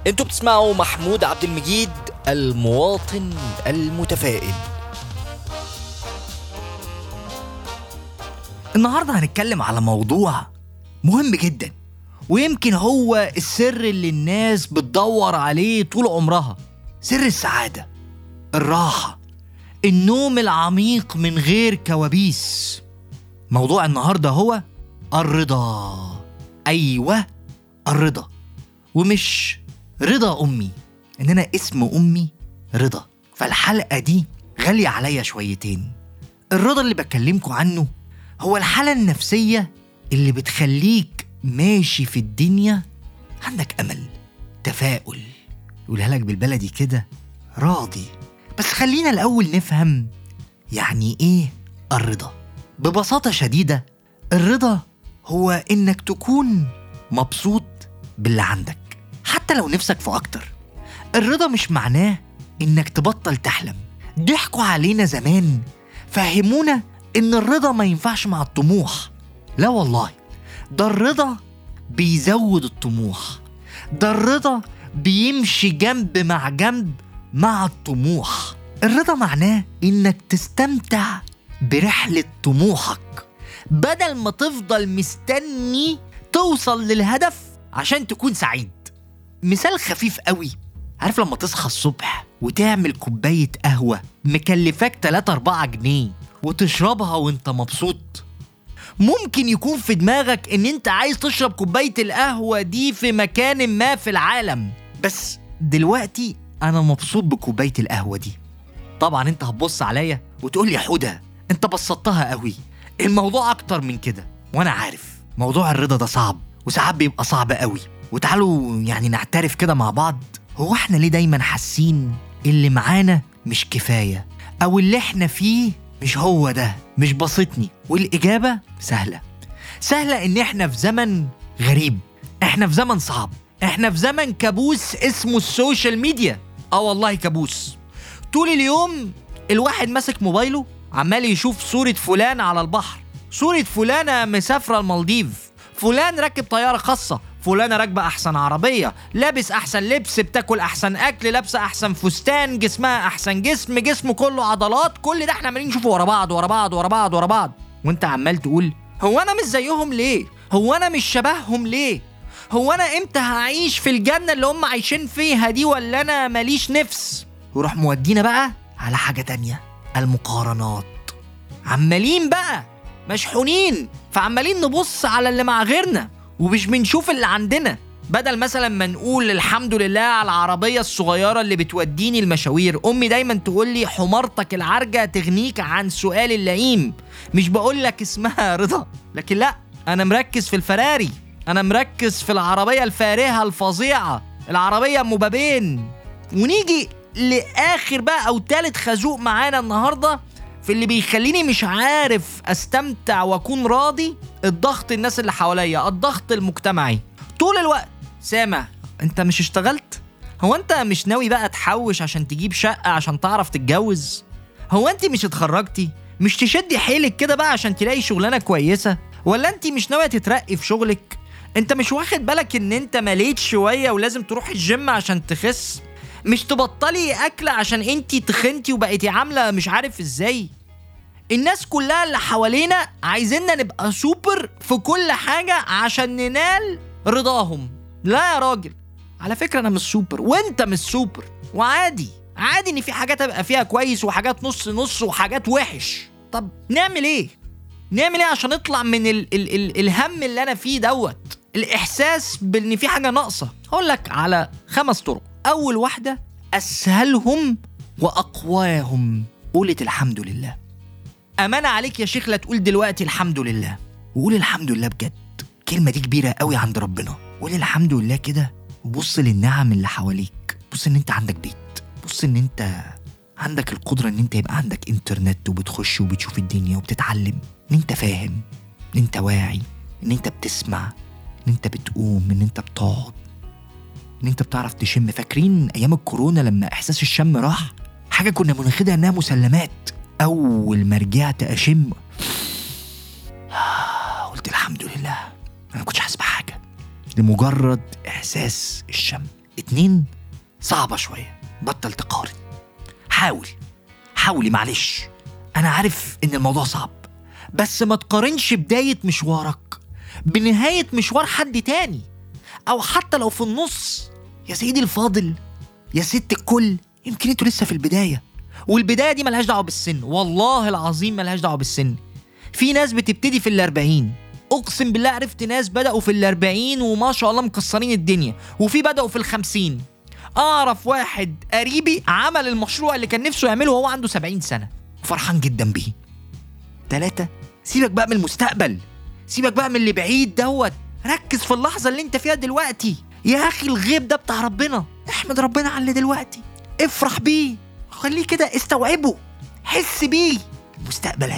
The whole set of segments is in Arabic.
انتوا بتسمعوا محمود عبد المجيد، المواطن المتفائل. النهاردة هنتكلم على موضوع مهم جدا، ويمكن هو السر اللي الناس بتدور عليه طول عمرها. سر السعادة، الراحة، النوم العميق من غير كوابيس. موضوع النهاردة هو الرضا. أيوة، الرضا. ومش رضا أمي، إن أنا اسم أمي رضا، فالحلقة دي غالية عليا شويتين. الرضا اللي بكلمكم عنه هو الحالة النفسية اللي بتخليك ماشي في الدنيا عندك أمل، تفاؤل، يقولها لك بالبلدي كده، راضي. بس خلينا الأول نفهم يعني إيه الرضا. ببساطة شديدة، الرضا هو إنك تكون مبسوط باللي عندك حتى لو نفسك في أكتر. الرضا مش معناه إنك تبطل تحلم. ضحكوا علينا زمان، فهمونا إن الرضا ما ينفعش مع الطموح. لا والله، ده الرضا بيزود الطموح، ده الرضا بيمشي جنب مع جنب مع الطموح. الرضا معناه إنك تستمتع برحلة طموحك بدل ما تفضل مستني توصل للهدف عشان تكون سعيد. مثال خفيف قوي، عارف لما تصحى الصبح وتعمل كوباية قهوة مكلفاك 3-4 جنيه وتشربها وانت مبسوط؟ ممكن يكون في دماغك ان انت عايز تشرب كوباية القهوة دي في مكان ما في العالم، بس دلوقتي انا مبسوط بكوباية القهوة دي. طبعا انت هتبص عليا وتقول لي حودة انت بسطتها قوي، الموضوع اكتر من كده. وانا عارف موضوع الرضا ده صعب، وساعات بيبقى صعب قوي. وتعالوا يعني نعترف كده مع بعض، هو احنا ليه دايما حاسين اللي معانا مش كفاية، او اللي احنا فيه مش هو ده، مش بسطني؟ والإجابة سهلة ان احنا في زمن غريب، احنا في زمن صعب، احنا في زمن كابوس اسمه السوشيال ميديا. والله كابوس. طول اليوم الواحد ماسك موبايله عمال يشوف صورة فلان على البحر، صورة فلانة مسافرة المالديف، فلان راكب طيارة خاصة، فلانة راكبة أحسن عربية، لابس أحسن لبس، بتاكل أحسن أكل، لابسة أحسن فستان، جسمها أحسن جسمه كله عضلات. كل ده احنا عمالين نشوفه ورا بعض. وانت عمال تقول هو أنا مش زيهم ليه؟ هو أنا مش شبههم ليه؟ هو أنا إمتى هعيش في الجنة اللي هم عايشين فيها دي؟ ولا أنا ماليش نفس؟ وروح مودينا بقى على حاجة تانية، المقارنات. عمالين بقى مشحونين، فعمالين نبص على اللي مع غيرنا ومش بنشوف اللي عندنا. بدل مثلا ما نقول الحمد لله على العربية الصغيرة اللي بتوديني المشاوير. أمي دايما تقول لي حمارتك العرجة تغنيك عن سؤال اللئيم. مش بقول لك اسمها رضا، لكن لا، أنا مركز في الفراري، أنا مركز في العربية الفارهة الفظيعة، العربية أم بابين. ونيجي لآخر بقى أو تالت خازوق معانا النهاردة في اللي بيخليني مش عارف استمتع واكون راضي، الضغط الناس اللي حواليا، الضغط المجتمعي. طول الوقت سامع انت مش اشتغلت؟ هو انت مش ناوي بقى تحوش عشان تجيب شقة عشان تعرف تتجوز؟ هو انت مش اتخرجتي؟ مش تشدي حيلك كده بقى عشان تلاقي شغلانة كويسة؟ ولا انت مش ناوية تترقي في شغلك؟ انت مش واخد بالك ان انت مليت شوية ولازم تروح الجيم عشان تخس؟ مش تبطلي اكل عشان انت تخنتي وبقيتي عاملة مش عارف ازاي؟ الناس كلها اللي حوالينا عايزيننا نبقى سوبر في كل حاجة عشان ننال رضاهم. لا يا راجل، على فكرة أنا مش سوبر وإنت مش سوبر، وعادي ان في حاجات ابقى فيها كويس وحاجات نص نص وحاجات وحش. طب نعمل ايه عشان نطلع من الهم اللي انا فيه دوت، الاحساس بان في حاجة ناقصة؟ هقول لك على 5 طرق. اول واحدة اسهلهم واقواهم، قولة الحمد لله. أمانة عليك يا شيخ لا تقول دلوقتي الحمد لله، وقول الحمد لله بجد. كلمة دي كبيرة قوي عند ربنا. قول الحمد لله كده، وبص للنعم اللي حواليك. بص ان انت عندك بيت، بص ان انت عندك القدرة ان انت يبقى عندك انترنت وبتخش وبتشوف الدنيا وبتتعلم، ان انت فاهم، ان انت واعي، ان انت بتسمع، ان انت بتقوم، ان انت بتقعد، ان انت بتعرف تشم. فاكرين ايام الكورونا لما احساس الشم راح؟ حاجة كنا بناخدها انها مسلمات. أول ما رجعت أشم قلت الحمد لله، أنا كنتش حاسس بحاجة لمجرد إحساس الشم. 2 صعبة شوية، بطل تقارن. حاولي معلش، أنا عارف إن الموضوع صعب، بس ما تقارنش بداية مشوارك بنهاية مشوار حد تاني، أو حتى لو في النص. يا سيدي الفاضل، يا ست الكل، يمكن انتوا لسه في البداية، والبداية دي ملهاش دعوة بالسن، والله العظيم ملهاش دعوة بالسن. في ناس بتبتدي في 40، أقسم بالله عرفت ناس بدأوا في 40 وما شاء الله مكسرين الدنيا، وفي بدأوا في 50. أعرف واحد قريبي عمل المشروع اللي كان نفسه يعمله وهو عنده 70 سنة، فرحان جدا بيه. 3 سيبك بقى من المستقبل، سيبك بقى من اللي بعيد دوت، ركز في اللحظة اللي انت فيها دلوقتي. يا أخي الغيب ده بتاع ربنا، احمد ربنا على اللي دلوقتي، افرح بيه، خليه كده، استوعبه، حس بيه. المستقبل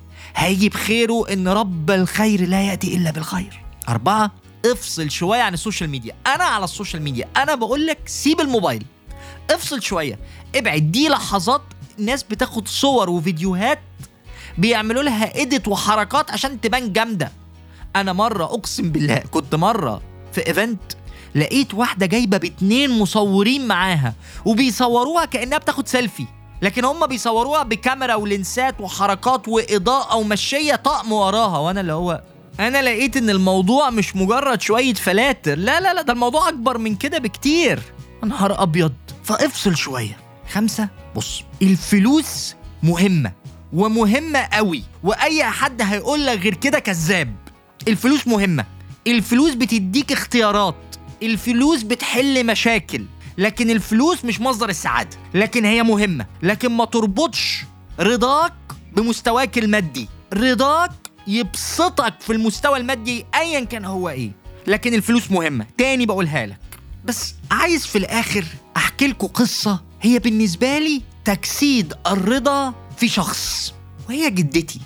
هيجي بخيره، إن رب الخير لا يأتي إلا بالخير. 4 افصل شوية عن السوشيال ميديا. أنا على السوشيال ميديا، أنا بقولك سيب الموبايل، افصل شوية، ابعد. دي لحظات ناس بتاخد صور وفيديوهات بيعملوا لها إيديت وحركات عشان تبان جامدة. أنا مرة أقسم بالله كنت مرة في إيفنت، لقيت واحدة جايبة ب2 مصورين معاها وبيصوروها كأنها بتاخد سيلفي، لكن هم بيصوروها بكاميرا ولنسات وحركات وإضاءة ومشية طقم وراها. وأنا اللي هو أنا لقيت إن الموضوع مش مجرد شوية فلاتر، لا، ده الموضوع أكبر من كده بكتير. نهار أبيض. فافصل شوية. 5 بص، الفلوس مهمة ومهمة قوي، وأي حد هيقول لك غير كده كذاب. الفلوس مهمة، الفلوس بتديك اختيارات، الفلوس بتحل مشاكل، لكن الفلوس مش مصدر السعادة، لكن هي مهمة. لكن ما تربطش رضاك بمستواك المادي. رضاك يبسطك في المستوى المادي أيا كان هو إيه، لكن الفلوس مهمة. تاني بقولها لك، بس عايز في الآخر أحكي لكم قصة هي بالنسبة لي تجسيد الرضا في شخص، وهي جدتي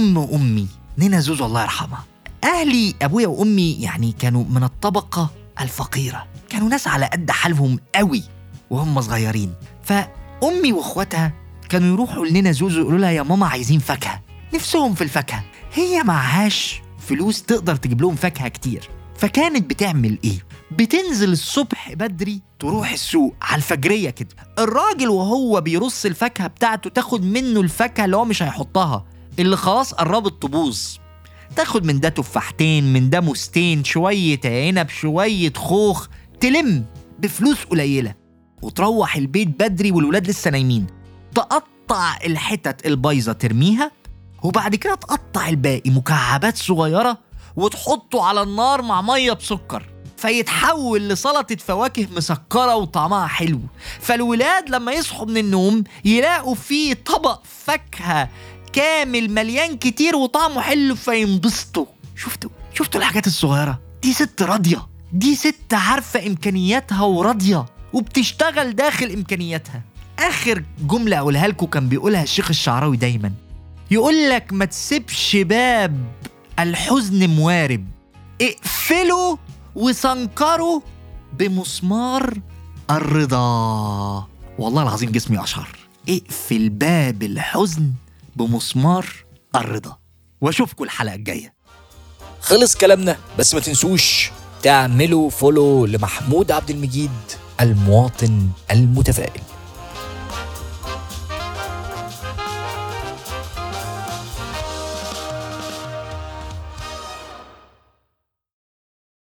أمي نينا زوزو الله يرحمها. أهلي أبويا وأمي يعني كانوا من الطبقة الفقيرة، كانوا ناس على قد حالهم قوي وهم صغيرين. فأمي وأخواتها كانوا يروحوا لنينا زوزو يقولوا لها يا ماما عايزين فاكهة، نفسهم في الفاكهة. هي معهاش فلوس تقدر تجيب لهم فاكهة كتير، فكانت بتعمل إيه؟ بتنزل الصبح بدري تروح السوق على الفجرية كده، الراجل وهو بيرص الفاكهة بتاعته تاخد منه الفاكهة اللي هو مش هيحطها، اللي خلاص قربت تبوظ. تاخد من ده تفاحتين، من ده موستين، شوية عنب، شوية خوخ، تلم بفلوس قليلة وتروح البيت بدري والولاد لسه نايمين. تقطع الحتت البايظة ترميها، وبعد كده تقطع الباقي مكعبات صغيرة وتحطه على النار مع مية بسكر، فيتحول لسلطة فواكه مسكرة وطعمها حلو. فالولاد لما يصحوا من النوم يلاقوا فيه طبق فاكهة كامل مليان كتير وطعمه حلو، فينبسطوا. شفتوا الحاجات الصغيرة دي؟ ست راضية، دي ست عارفة إمكانياتها وراضية وبتشتغل داخل إمكانياتها. آخر جملة أقولها لكم كان بيقولها الشيخ الشعراوي دايما، يقول لك ما تسيبش باب الحزن موارب، اقفله وسنكره بمسمار الرضا. والله العظيم جسمي أشعر. اقفل باب الحزن بمسمار الرضا. واشوفكم الحلقة الجاية. خلص كلامنا، بس ما تنسوش تعملوا فولو لمحمود عبد المجيد المواطن المتفائل.